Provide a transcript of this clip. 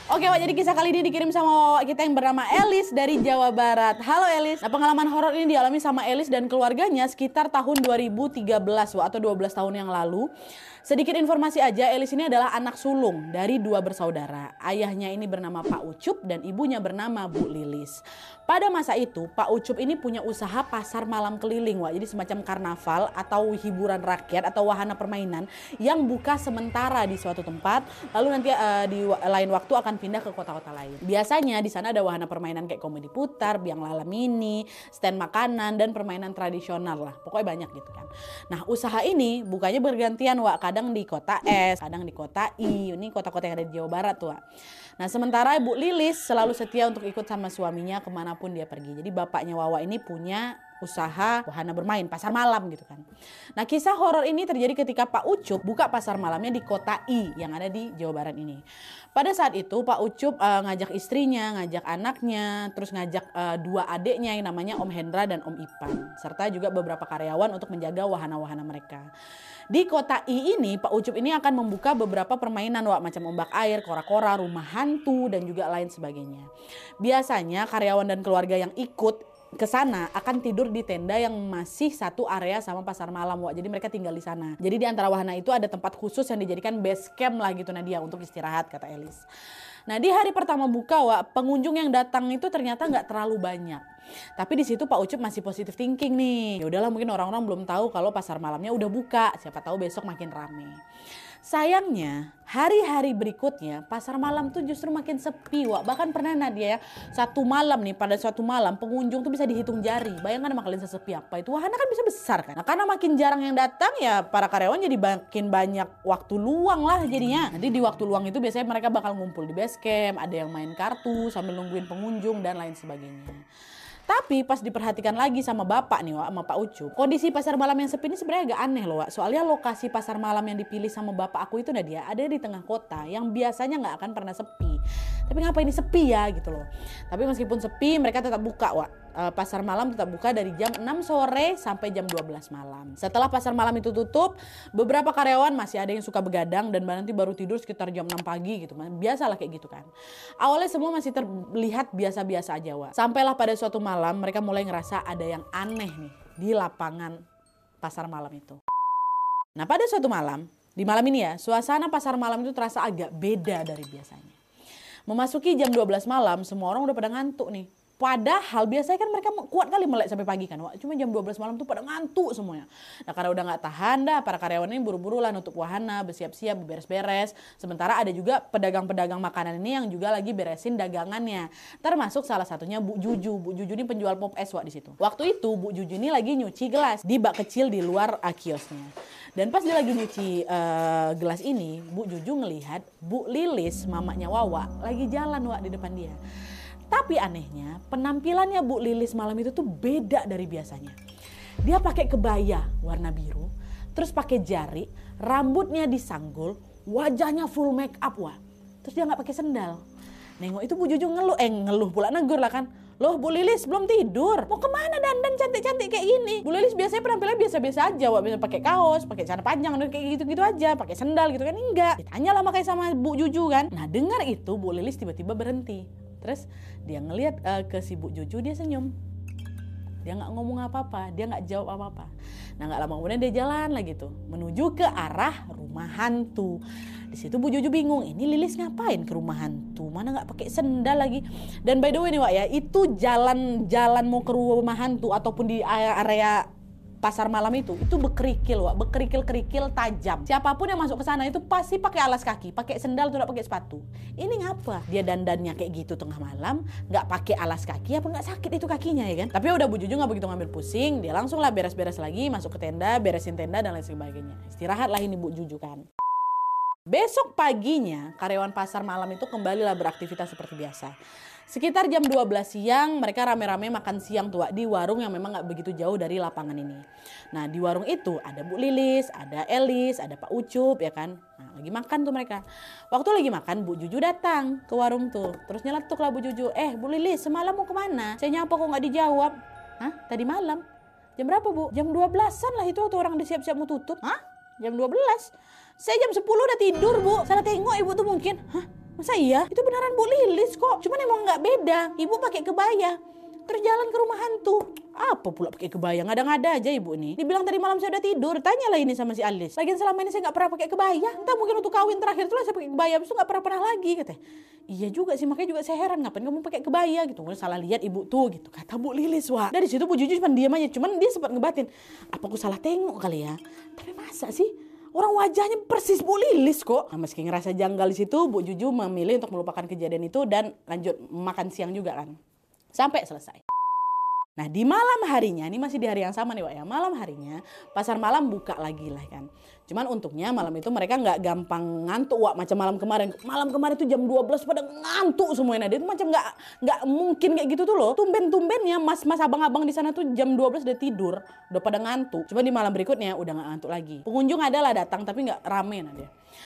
Oke, Wak, jadi kisah kali ini dikirim sama Wak kita yang bernama Elis dari Jawa Barat. Halo Elis. Nah, pengalaman horor ini dialami sama Elis dan keluarganya sekitar tahun 2013 Wak, atau 12 tahun yang lalu. Sedikit informasi aja, Elis ini adalah anak sulung dari dua bersaudara. Ayahnya ini bernama Pak Ucup dan ibunya bernama Bu Lilis. Pada masa itu, Pak Ucup ini punya usaha pasar malam keliling, Wak. Jadi semacam karnaval atau hiburan rakyat atau wahana permainan yang buka sementara di suatu tempat, lalu nanti di lain waktu akan pindah ke kota-kota lain. Biasanya di sana ada wahana permainan kayak komedi putar, biang lala mini, stand makanan dan permainan tradisional lah. Pokoknya banyak gitu kan. Nah, usaha ini bukanya bergantian, Wak. Kadang di kota S, kadang di kota I. Ini kota-kota yang ada di Jawa Barat tuh, Wak. Nah, sementara Ibu Lilis selalu setia untuk ikut sama suaminya kemanapun dia pergi. Jadi bapaknya Wawa ini punya usaha wahana bermain, pasar malam gitu kan. Nah, kisah horor ini terjadi ketika Pak Ucup buka pasar malamnya di kota I yang ada di Jawa Barat ini. Pada saat itu Pak Ucup ngajak istrinya, ngajak anaknya, terus ngajak dua adiknya yang namanya Om Hendra dan Om Ipan, serta juga beberapa karyawan untuk menjaga wahana-wahana mereka. Di kota I ini Pak Ucup ini akan membuka beberapa permainan, Wak, macam ombak air, kora-kora, rumah hantu dan juga lain sebagainya. Biasanya karyawan dan keluarga yang ikut ke sana akan tidur di tenda yang masih satu area sama pasar malam, Wak. Jadi mereka tinggal di sana. Jadi di antara wahana itu ada tempat khusus yang dijadikan base camp lah gitu Nadia untuk istirahat, kata Elis. Nah, di hari pertama buka, Wak, pengunjung yang datang itu ternyata nggak terlalu banyak. Tapi di situ Pak Ucup masih positive thinking nih. Ya udahlah, mungkin orang-orang belum tahu kalau pasar malamnya udah buka. Siapa tahu besok makin rame. Sayangnya hari-hari berikutnya pasar malam tuh justru makin sepi, Wak. Bahkan pernah Nadia ya, satu malam nih, pada suatu malam pengunjung tuh bisa dihitung jari. Bayangkan sama kalian sesepi apa itu. Wahana kan bisa besar kan. Nah, karena makin jarang yang datang ya para karyawan jadi makin banyak waktu luang lah jadinya. Nanti di waktu luang itu biasanya mereka bakal ngumpul di base camp, ada yang main kartu sambil nungguin pengunjung dan lain sebagainya. Tapi pas diperhatikan lagi sama bapak nih, Wak, sama Pak Ucup, kondisi pasar malam yang sepi ini sebenarnya agak aneh loh, Wak. Soalnya lokasi pasar malam yang dipilih sama bapak aku itu Nadia ada di tengah kota yang biasanya nggak akan pernah sepi. Tapi ngapa ini sepi ya gitu loh. Tapi meskipun sepi mereka tetap buka, Wak. Pasar malam tetap buka dari jam 6 sore sampai jam 12 malam. Setelah pasar malam itu tutup, beberapa karyawan masih ada yang suka begadang dan nanti baru tidur sekitar jam 6 pagi gitu. Biasalah kayak gitu kan. Awalnya semua masih terlihat biasa-biasa aja, Wak. Sampailah pada suatu malam mereka mulai ngerasa ada yang aneh nih di lapangan pasar malam itu. Nah, pada suatu malam, di malam ini ya, suasana pasar malam itu terasa agak beda dari biasanya. Memasuki jam 12 malam, semua orang udah pada ngantuk nih. Padahal biasanya kan mereka kuat kali melek sampai pagi kan, Wak. Cuma jam 12 malam tuh pada ngantuk semuanya. Nah, karena udah gak tahan dah, para karyawan ini buru-buru lah nutup wahana, bersiap-siap, beres-beres. Sementara ada juga pedagang-pedagang makanan ini yang juga lagi beresin dagangannya. Termasuk salah satunya Bu Juju. Bu Juju ini penjual pop es, Wak, di situ. Waktu itu Bu Juju ini lagi nyuci gelas di bak kecil di luar kiosnya. Dan pas dia lagi nyuci gelas ini, Bu Juju ngelihat Bu Lilis, mamanya Wawa, lagi jalan, Wak, di depan dia. Tapi anehnya penampilannya Bu Lilis malam itu tuh beda dari biasanya. Dia pakai kebaya warna biru, terus pakai jari, rambutnya disanggul, wajahnya full make up, Wak. Terus dia nggak pakai sendal. Nengok itu Bu Juju ngeluh pula, negur lah kan. Loh, Bu Lilis belum tidur. Mau kemana dandan cantik-cantik kayak gini? Bu Lilis biasanya penampilannya biasa-biasa aja, Wak. Biasa pakai kaos, pakai celana panjang, kayak gitu-gitu aja. Pakai sendal gitu kan, enggak. Ditanya lah makanya sama Bu Juju kan. Nah, dengar itu Bu Lilis tiba-tiba berhenti. Terus dia ngelihat ke si Bu Juju, dia senyum. Dia nggak ngomong apa-apa, dia nggak jawab apa-apa. Nah, nggak lama kemudian dia jalan lagi tuh menuju ke arah rumah hantu. Di situ Bu Juju bingung, ini Lilis ngapain ke rumah hantu? Mana nggak pakai sendal lagi? Dan by the way nih, Wak, ya, itu jalan mau ke rumah hantu ataupun di area pasar malam itu bekerikil, Wak, bekerikil-kerikil tajam. Siapapun yang masuk ke sana itu pasti pakai alas kaki, pakai sendal, tidak pakai sepatu. Ini ngapa? Dia dandannya kayak gitu tengah malam, nggak pakai alas kaki, apa nggak sakit itu kakinya ya kan? Tapi udah Bu Juju nggak begitu ngambil pusing, dia langsung lah beres-beres lagi, masuk ke tenda, beresin tenda dan lain sebagainya. Istirahat lah ini Bu Juju kan. Besok paginya karyawan pasar malam itu kembalilah beraktivitas seperti biasa. Sekitar jam 12 siang mereka rame-rame makan siang tuh, Wak, di warung yang memang gak begitu jauh dari lapangan ini. Nah, di warung itu ada Bu Lilis, ada Elis, ada Pak Ucup ya kan. Nah, lagi makan tuh mereka. Waktu lagi makan Bu Juju datang ke warung tuh. Terus nyeletuk lah Bu Juju, Bu Lilis semalam mau kemana? Saya nyapa kok gak dijawab. Hah? Tadi malam? Jam berapa, Bu? Jam 12-an lah itu waktu orang disiap-siap mau tutup. Hah? Jam 12? Saya jam 10 udah tidur, Bu. Salah tengok Ibu tuh mungkin. Hah? Masa iya? Itu beneran Bu Lilis kok. Cuman emang nggak beda. Ibu pakai kebaya. Terus jalan ke rumah hantu. Apa pula pakai kebaya? Ngada-ngada aja ibu nih. Dibilang tadi malam saya udah tidur. Tanyalah ini sama si Alis. Lagian selama ini saya nggak pernah pakai kebaya. Entah mungkin untuk kawin terakhir tuh saya pakai kebaya. Habis itu nggak pernah lagi katanya. Iya juga sih, makanya juga saya heran ngapain kamu pakai kebaya gitu. Salah lihat ibu tuh gitu. Kata Bu Lilis, wah. Dari situ Bu Juju cuma diam aja. Cuman dia sempat ngebatin. Apa aku salah tengok kali ya? Tapi masa sih? Orang wajahnya persis Bu Lilis kok. Nah, meski ngerasa janggal di situ, Bu Juju memilih untuk melupakan kejadian itu dan lanjut makan siang juga kan. Sampai selesai. Nah di malam harinya, ini masih di hari yang sama nih Wak ya. Malam harinya pasar malam buka lagi lah kan. Cuman untungnya malam itu mereka nggak gampang ngantuk Wak macam malam kemarin. Malam kemarin itu jam 12 pada ngantuk semuanya. Dia itu macam nggak mungkin kayak gitu tuh loh. Tumben-tumbennya mas-mas abang-abang di sana tuh jam 12 udah tidur, udah pada ngantuk. Cuman di malam berikutnya udah nggak ngantuk lagi. Pengunjung adalah datang tapi nggak rame nah dia.